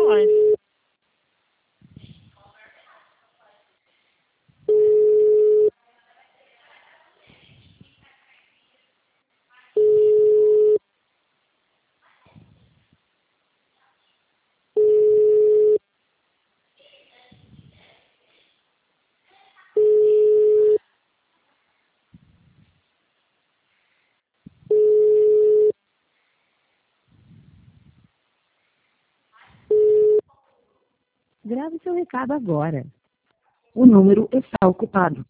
celular. Grave seu recado agora. O número está ocupado.